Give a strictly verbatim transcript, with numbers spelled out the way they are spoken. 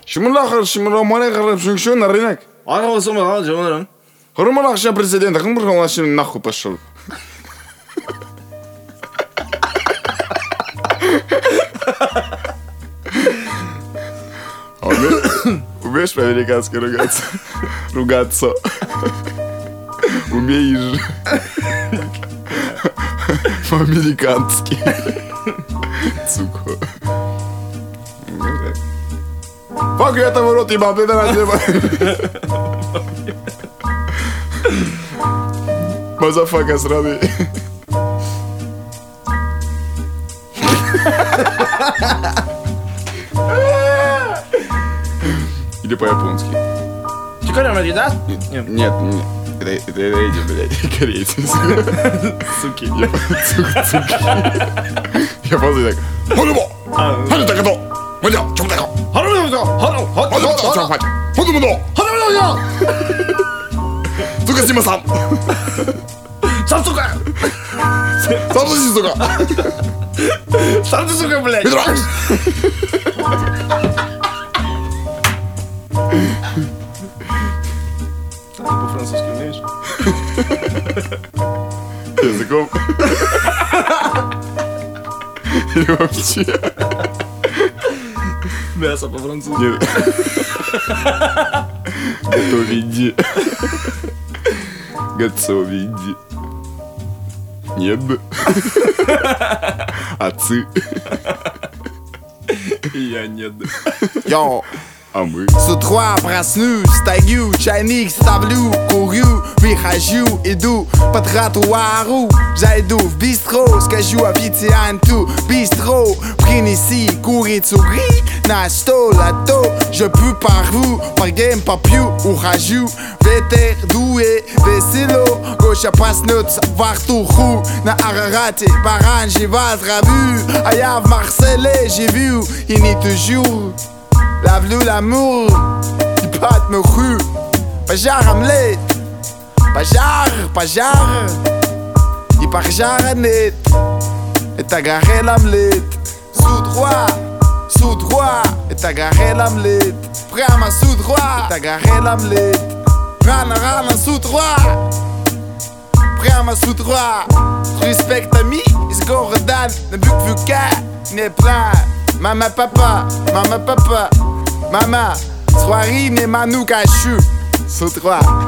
Шимулахар шимуламане гарап шуншо на рынок. А я вас умирал, жонарам. Хурмалах ша президент, хм бурхан нахуй пошел. Умеешь по-американски ругаться? Ругаться. Умеешь по-американски. Сука. Фак, я там в рот ебал, ты давай ебал. Мазафака сраный. Или по-японски. Ты корёный, да? Нет, нет. Это, это, это эти, блядь, корейцы. Суки. Суки, суки. Японцы так. Хонубо! Хану так это! Мадя, чё так? 하루요, 하루, 하루, Хонубо! Хонубо! 하루요. Сука, Сима-сан! 쌈수가, Сам сука! 쌈수가, блядь. Петра! Ты по-французски умеешь? Языком. Или вообще? Мясо по-французски. Нет. Готовиди. Готовиди. Нет. Отцы. И я нет. Yo, А мы? с утра проснусь, стою, чайник ставлю, курю, выхожу, иду по тротуару, зайду в бистро, скажу официанту, бистро, принеси курицу гри на стол, а то je peux par vous, par game попью, ухожу, ветер дует, весело, Гоша проснется во ртуху, на Арарате баран жива траву, а я в Марселе живу, и не toujours. Ловлю l'amour, и под муху. Пожар омлет, пожар, пожар, и пожара нет. Это горел омлет. Sous droit, sous droit, это горел омлет. Прямо sous droit, это горел омлет. Рано, рано, sous droit, прямо sous droit. Respect ami из города, на букву К не план. Mama papa, mama papa, mama, soirée n'est manou cachu, sous trois.